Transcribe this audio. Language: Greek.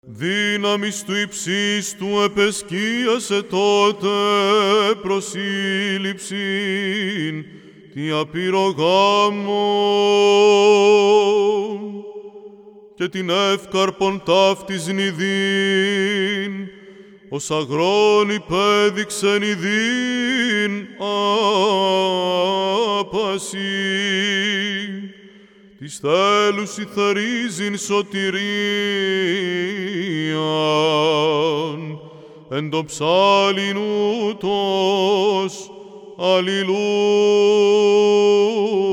Δύναμις του υψίστου επεσκίασε τότε προσήλυψην τι απειρογάμων και την εύκαρπον ταύτης νηδήν ως αγρόν υπέδειξεν ηδήν άπαση της θέλους ηθερίζειν σωτηρίαν εν το ψάλιν ούτως Αλληλούια.